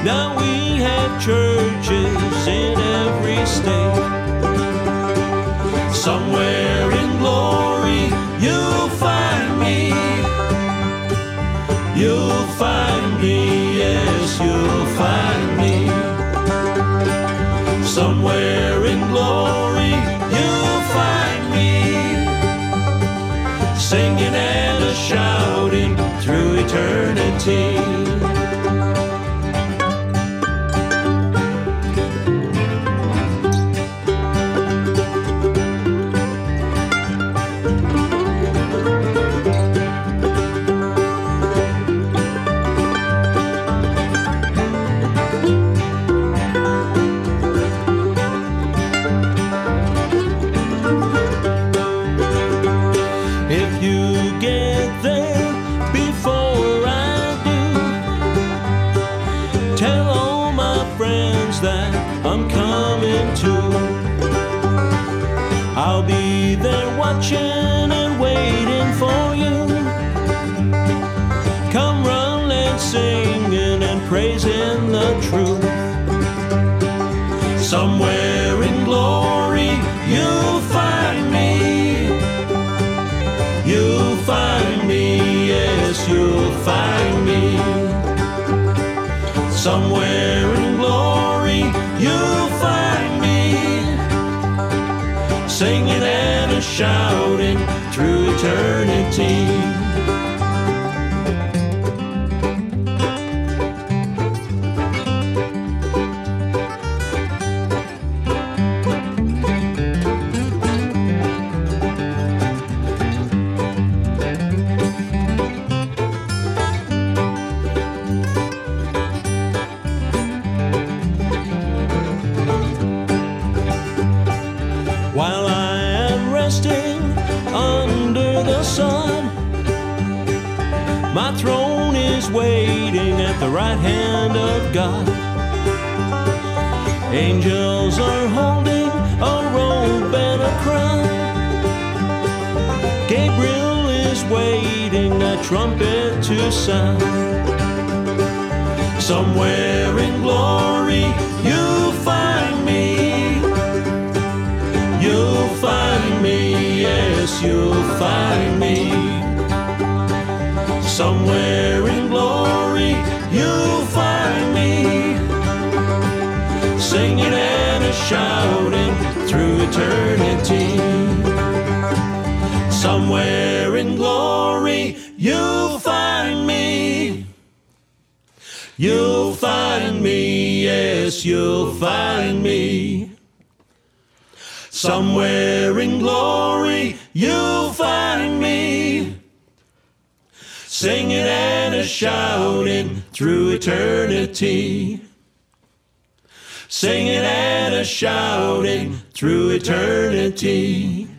Now we have churches in every state. Somewhere in glory you'll find me. You'll find me, yes, you'll find me. Somewhere in glory you'll find me, singing and a shouting through eternity. If you get there before I do, tell all my friends that I'm coming too. I'll be there watching and waiting for you. Come running, singing and praising the truth. Somewhere in glory you'll find me. You'll find me, yes, you'll find me. Somewhere in glory you'll find me, singing and a shouting through eternity. While I am resting under the sun, my throne is waiting at the right hand of God. Angels are holding a robe and a crown. Gabriel is waiting a trumpet to sound. Somewhere in glory you'll find me. You'll find me, yes, you'll find me. Somewhere in glory you'll find me, singing and a shouting through eternity. Somewhere in glory you'll find me. You'll find me, yes, you'll find me. Somewhere in glory you'll find me, singing and a shouting through eternity. Singing and a shouting through eternity.